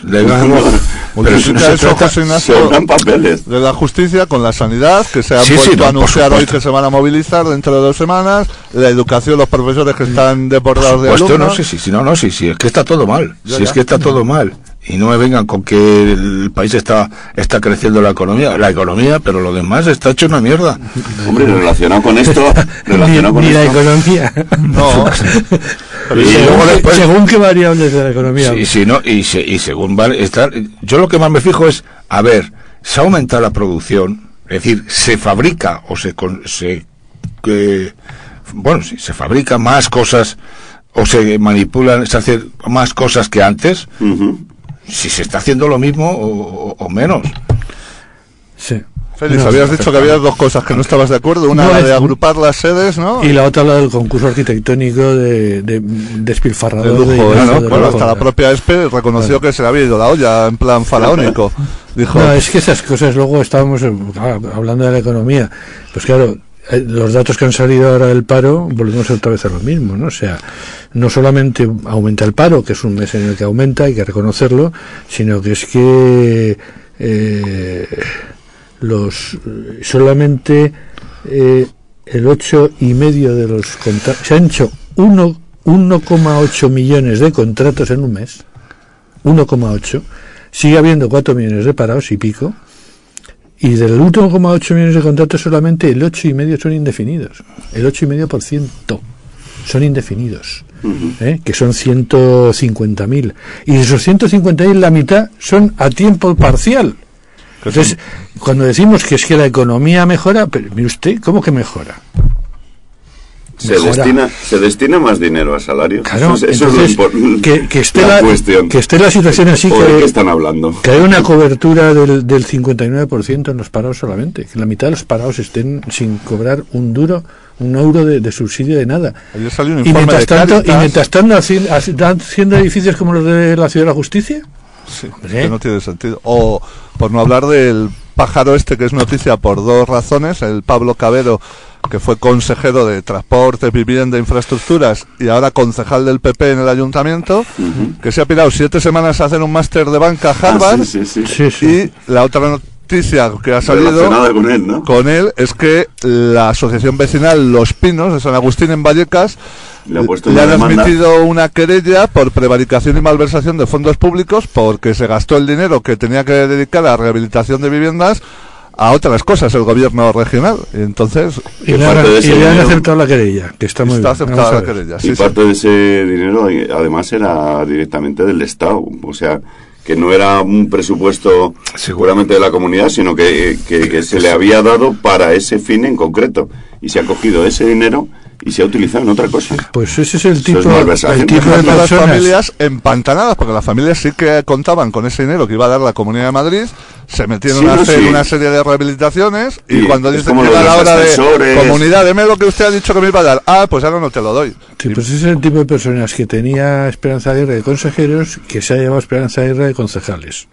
Sobran papeles. De la justicia con la sanidad, que se han vuelto a anunciar hoy que se van a movilizar dentro de 2 semanas, la educación, los profesores que están desbordados de alumnos.
Sí, es que está todo mal. Es que está todo mal. Y no me vengan con que el país está creciendo la economía, pero lo demás está hecho una mierda.
Hombre, relacionado con esto,
la economía.
No.
Según qué variables de la economía.
Y según vale estar, yo lo que más me fijo es, a ver, se ha aumentado la producción, es decir, se fabrica o se fabrica más cosas o se manipulan, se hacen más cosas que antes. Si se está haciendo lo mismo o menos.
Sí.
Félix, habías dicho que había dos cosas que no estabas de acuerdo. Una, la de agrupar las sedes, ¿no?
Y la otra, la del concurso arquitectónico de despilfarrador.
De lujo, hasta la propia ESPE reconoció que se le había ido la olla en plan faraónico. Dijo,
no, es que esas cosas, luego estábamos hablando de la economía. Pues claro, los datos que han salido ahora del paro, volvemos otra vez a lo mismo, ¿no? O sea, no solamente aumenta el paro, que es un mes en el que aumenta, hay que reconocerlo, sino que es que solamente el 8,5% de los contratos, se han hecho 1,8 millones de contratos en un mes, 1,8, sigue habiendo 4 millones de parados y pico, y del 1,8 millones de contratos solamente el 8,5% son indefinidos, el 8,5% son indefinidos, que son 150.000, y de esos 150.000 la mitad son a tiempo parcial. Entonces, cuando decimos que es que la economía mejora, pero mire usted, ¿cómo que mejora?
Se destina más dinero a salarios.
Claro,
eso
entonces,
es
que esté
la cuestión.
Que esté la situación así,
¿O de qué están hablando?
Que hay una cobertura del 59% en los parados solamente, que la mitad de los parados estén sin cobrar un euro de subsidio de nada.
Ayer salió un
Y
informe
mientras tanto haciendo edificios como los de la Ciudad de la Justicia.
Sí, que no tiene sentido. O por no hablar del pájaro este que es noticia por dos razones, el Pablo Cabero, que fue consejero de Transporte, Vivienda e Infraestructuras y ahora concejal del PP en el ayuntamiento, que se ha pirado 7 semanas a hacer un máster de banca a Harvard.
Sí.
Y la otra noticia que ha salido
con él, ¿no?
Con él es que la asociación vecinal Los Pinos de San Agustín en Vallecas le han admitido una querella por prevaricación y malversación de fondos públicos porque se gastó el dinero que tenía que dedicar a la rehabilitación de viviendas a otras cosas el gobierno regional. Y entonces
le han aceptado la querella, que está muy bien.
Aceptada la querella,
y parte de ese dinero además era directamente del Estado, o sea, que no era un presupuesto seguramente de la comunidad, sino que se le había dado para ese fin en concreto, y se ha cogido ese dinero y se ha utilizado en otra cosa.
Pues ese es el tipo de
las familias empantanadas, porque las familias sí que contaban con ese dinero que iba a dar la Comunidad de Madrid, se metieron a hacer una serie de rehabilitaciones y cuando dicen que a la hora de comunidad, deme lo que usted ha dicho que me iba a dar, pues ahora no te lo doy.
Sí, pues ese es el tipo de personas que tenía Esperanza Aguirre de consejeros, que se ha llevado Esperanza Aguirre de concejales.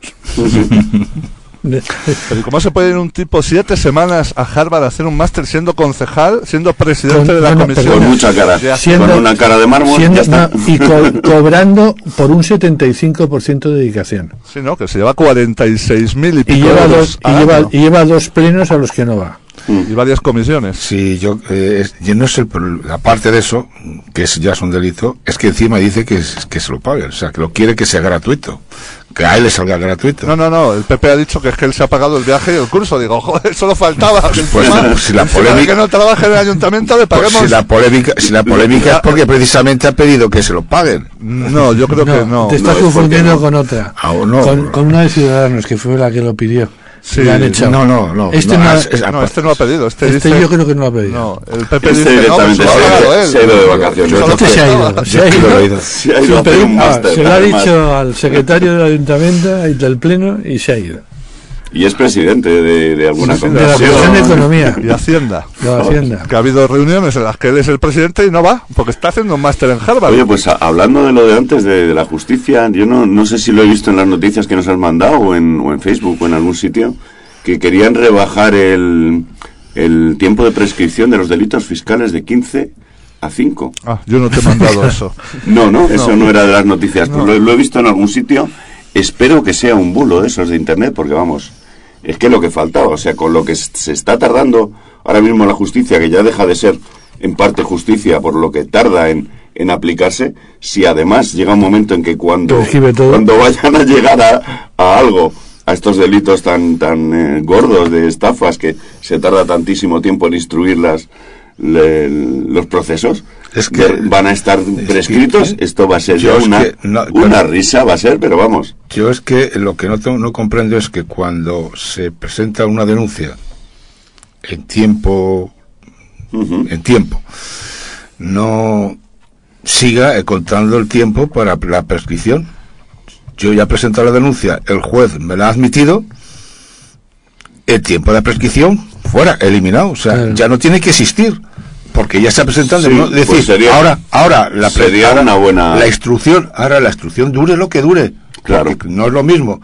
Pero ¿cómo se puede ir un tipo 7 semanas a Harvard a hacer un máster siendo concejal, siendo presidente de la comisión?
Con mucha cara, con una cara de mármol.
Y cobrando por un 75% de dedicación.
Sí, ¿no? Que se lleva 46.000 y pico
y lleva 2 plenos a los que no va.
Y varias comisiones.
Sí, yo no sé, aparte de eso, que ya es un delito, es que encima dice que se lo pague, o sea, que lo quiere que sea gratuito, que a él le salga gratuito.
No, el PP ha dicho que es que él se ha pagado el viaje y el curso. Digo, joder, solo faltaba.
Pues si la polémica,
que no trabaje en el ayuntamiento le paguemos.
Pues si la polémica es porque precisamente ha pedido que se lo paguen.
No, yo creo que no.
Te estás confundiendo con otra. Con una de Ciudadanos, que fue la que lo pidió.
Sí.
Le han echado.
No.
Este no ha pedido. Este dice,
yo creo que no lo ha pedido.
No, el PP
dice
directamente
se ha ido de vacaciones.
Este se ha ido. Se lo ha dicho al secretario del ayuntamiento y del pleno y se ha ido.
Y es presidente de alguna comisión.
De la Comisión de Economía.
Y Hacienda.
Hacienda.
Que ha habido reuniones en las que él es el presidente y no va, porque está haciendo un máster en Harvard.
Oye, pues hablando de lo de antes, de la justicia, yo no sé si lo he visto en las noticias que nos has mandado o en Facebook o en algún sitio, que querían rebajar el tiempo de prescripción de los delitos fiscales de 15 a 5.
Yo no te he mandado eso.
Eso no era de las noticias. Pues lo he visto en algún sitio. Espero que sea un bulo de esos de internet, porque vamos, es que lo que faltaba, o sea, con lo que se está tardando ahora mismo la justicia, que ya deja de ser en parte justicia por lo que tarda en aplicarse, si además llega un momento en que cuando vayan a llegar a algo, a estos delitos tan gordos de estafas, que se tarda tantísimo tiempo en instruir los procesos,
Es que
van a estar prescritos. Esto va a ser ya una risa, va a ser, pero vamos.
Yo es que lo que no comprendo es que cuando se presenta una denuncia en tiempo, no siga contando el tiempo para la prescripción. Yo ya he presentado la denuncia, el juez me la ha admitido, el tiempo de prescripción fuera, eliminado, o sea, ya no tiene que existir, porque ya se ha presentado.
Sí,
¿no? Es decir,
pues
ahora
sería una buena...
la instrucción dure lo que dure,
claro.
No es lo mismo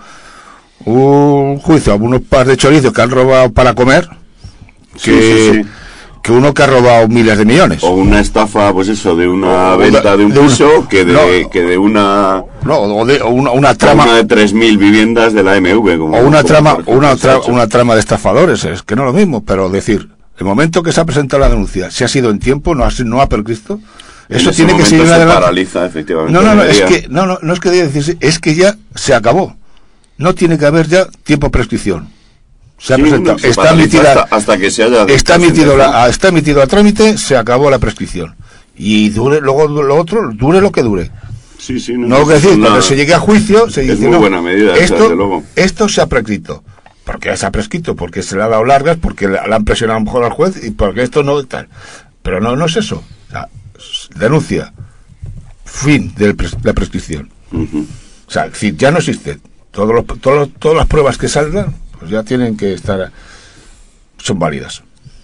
un juicio a unos par de chorizos que han robado para comer que uno que ha robado miles de millones,
o una estafa, pues eso, de una venta de un piso, que de una
una trama
de 3.000 viviendas de la MV,
o una trama de estafadores. Es que no es lo mismo, pero decir, el momento que se ha presentado la denuncia, si ha sido en tiempo, no ha prescrito, eso tiene que seguir adelante.
Paraliza, efectivamente.
No es que debe decirse, es que ya se acabó, no tiene que haber ya tiempo de prescripción. Se ha presentado, está emitida
hasta que se haya
está emitido a trámite, se acabó la prescripción, y dure luego lo otro, dure lo que dure. No que decir, cuando se llegue a juicio se dice,
muy buena medida, desde luego.
Esto se ha prescrito. ¿Por qué se ha prescrito? Porque se le ha dado largas, porque le han presionado a lo mejor al juez, y porque esto no tal. Pero no es eso. O sea, denuncia, fin de la prescripción. O sea, es decir, ya no existe. Todas las pruebas que salgan, pues ya tienen que estar, son válidas.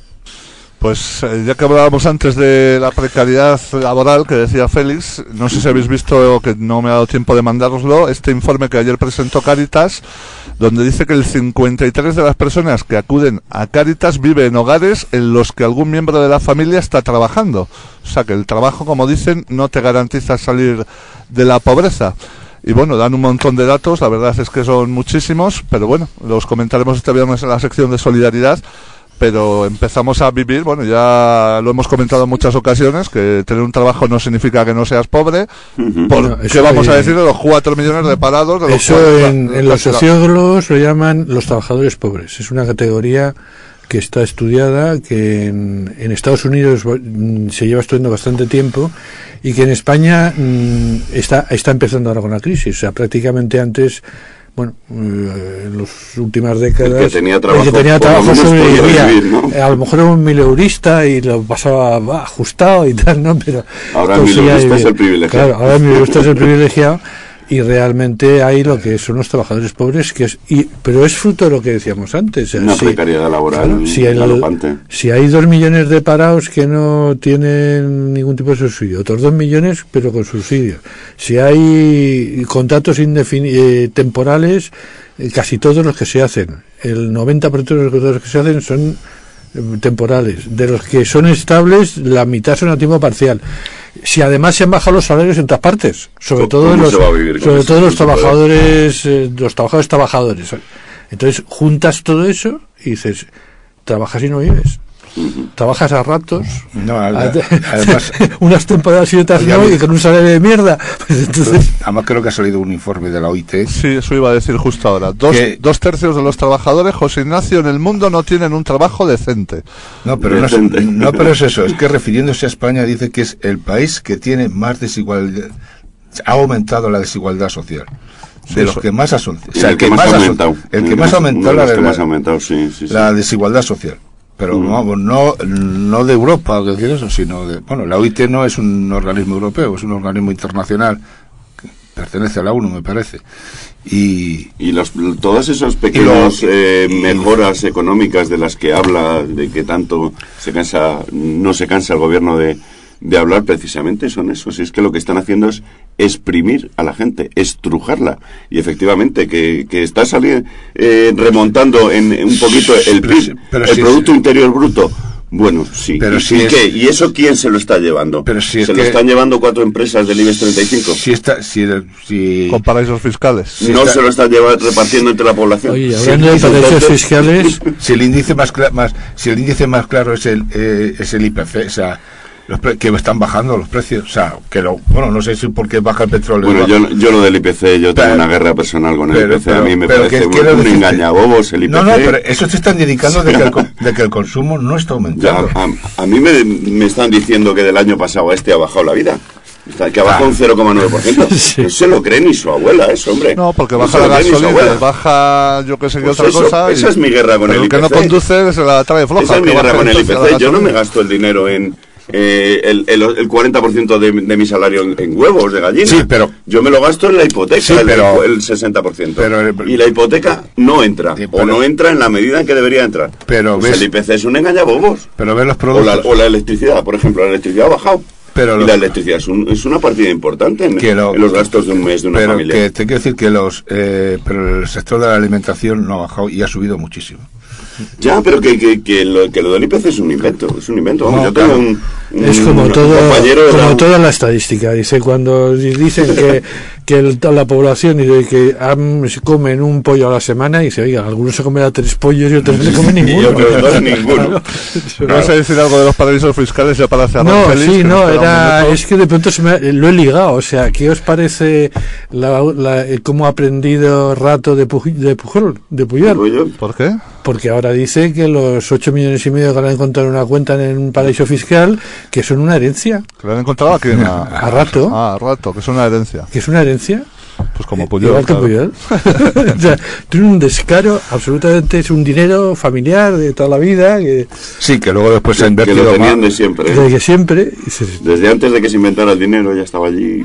Pues ya que hablábamos antes de la precariedad laboral que decía Félix, no sé si habéis visto, que no me ha dado tiempo de mandároslo, este informe que ayer presentó Cáritas, donde dice que el 53% de las personas que acuden a Cáritas vive en hogares en los que algún miembro de la familia está trabajando. O sea que el trabajo, como dicen, no te garantiza salir de la pobreza. Y bueno, dan un montón de datos, la verdad es que son muchísimos, pero bueno, los comentaremos este viernes en la sección de solidaridad. Pero empezamos a vivir, bueno, ya lo hemos comentado en muchas ocasiones, que tener un trabajo no significa que no seas pobre. ¿Qué vamos a decir de los 4 millones de parados? De los
eso en los sociólogos lo llaman los trabajadores pobres. Es una categoría que está estudiada, que en Estados Unidos se lleva estudiando bastante tiempo, y que en España está empezando ahora con la crisis. O sea, prácticamente antes... Bueno, en las últimas décadas
el que tenía trabajo
sobrevivía,
¿no?
A lo mejor era un mileurista y lo pasaba ajustado y tal, ¿no? Pero
ahora el mileurista es el privilegiado.
Claro, ahora el mileurista es el privilegiado, y realmente hay lo que son los trabajadores pobres, pero es fruto de lo que decíamos antes.
Una precariedad laboral,
claro, si hay 2 millones de parados que no tienen ningún tipo de subsidio, otros 2 millones pero con subsidio, si hay contratos temporales, casi todos los que se hacen, el 90% de los contratos que se hacen son temporales. De los que son estables, la mitad son a tiempo parcial. Si además se han bajado los salarios en todas partes, sobre todo los trabajadores, entonces juntas todo eso y dices, trabajas y no vives. Trabajas a ratos, además unas temporadas y otras no, y con un salario de mierda. Entonces,
además creo que ha salido un informe de la OIT.
Sí, eso iba a decir justo ahora. 2/3 de los trabajadores, José Ignacio, en el mundo no tienen un trabajo decente.
No, pero pero es eso. Es que refiriéndose a España dice que es el país que tiene más desigualdad. Ha aumentado la desigualdad social. De los que más ha aumentado. O sea, el que más ha aumentado. El que más ha aumentado la desigualdad social. Pero no de Europa, que decir eso, sino de... Bueno, la OIT no es un organismo europeo, es un organismo internacional que pertenece a la ONU, me parece. Y
todas esas pequeñas mejoras económicas de las que habla, de que tanto no se cansa el gobierno de hablar, precisamente son esos. Es que lo que están haciendo es exprimir a la gente, estrujarla. Y efectivamente, que está saliendo, remontando en un poquito el PIB, el Producto Interior Bruto. Bueno, sí.
Pero
¿qué? ¿Y eso quién se lo está llevando?
Pero si
¿Se lo están llevando 4 empresas del IBEX 35?
Con paraísos fiscales.
Se lo están repartiendo entre la población.
Oye, hablando de paraísos fiscales...
Si el índice más claro es el IPC, o sea... que están bajando los precios, o sea, bueno, no sé si porque baja el petróleo.
Bueno, yo lo del IPC, yo tengo una guerra personal con el IPC, a mí me parece un engañabobos el IPC.
No, pero eso te están indicando de que el consumo no está aumentando.
Ya, a mí me están diciendo que del año pasado a este ha bajado la vida. Que ha bajado un 0,9%. Sí. No se lo cree ni su abuela, eso, hombre.
No, porque baja la gasolina, baja yo que sé qué otra cosa.
Esa es mi guerra con el IPC.
El que no conduce se la trae floja.
Esa es mi guerra con el IPC. Yo no me gasto el dinero en el 40% de mi salario en huevos de gallina.
Sí, pero
yo me lo gasto en la hipoteca,
sí, pero,
el 60%. Y la hipoteca no entra, sí, o no entra en la medida en que debería entrar.
Pero
pues el IPC es un engañabobos.
Pero ves los productos.
O la electricidad, por ejemplo, la electricidad ha bajado. Y la electricidad es una partida importante en los gastos de un mes de una familia.
Pero te quiero decir que pero el sector de la alimentación no ha bajado y ha subido muchísimo.
Ya, pero que lo del IPC es un invento. Vamos,
no,
yo tengo
es como toda la estadística. Dice, cuando dicen que la población dice que se comen un pollo a la semana, y dice, oiga, algunos se comen 3 pollos y otros no se comen ninguno.
Y otros dos ninguno.
¿Vas a decir algo de los paraísos fiscales ya para cerrar?
No, feliz, sí, no, es que de pronto lo he ligado. O sea, ¿qué os parece cómo ha aprendido Rato de Pujol?
¿Por qué?
Porque ahora dice que los 8,5 millones que le han encontrado en una cuenta en un paraíso fiscal, que son una herencia.
¿Que lo han encontrado aquí?
A Rato.
A Rato, que es una herencia.
¿Que es una herencia?
Pues como Pujol.
Igual que Pujol. O sea, tiene un descaro, absolutamente, es un dinero familiar de toda la vida.
Sí, que luego después se ha invertido.
Que lo tenían de siempre.
Desde siempre.
Desde antes de que se inventara el dinero ya estaba allí.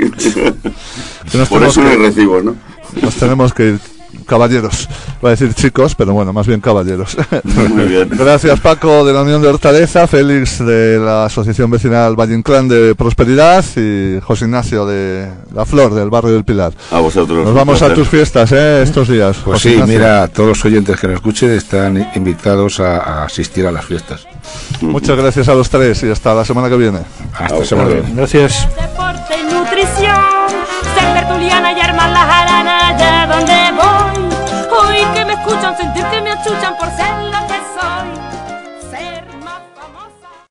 Por eso no hay recibos, ¿no?
Nos tenemos que ir. Caballeros, va a decir chicos, pero bueno, más bien caballeros.
Muy bien.
Gracias Paco de la Unión de Hortaleza, Félix de la Asociación Vecinal Valle Inclán de Prosperidad y José Ignacio de La Flor del barrio del Pilar.
A vosotros.
Nos vamos a tus fiestas estos días.
Pues José Ignacio. Mira, todos los oyentes que nos escuchen están invitados a asistir a las fiestas.
Muchas gracias a los tres y hasta la semana que viene.
Hasta la semana que viene.
Gracias.
Deporte y nutrición, ser tertuliana y armar las aranas allá donde voy. Oír que me escuchan, sentir que me achuchan por ser la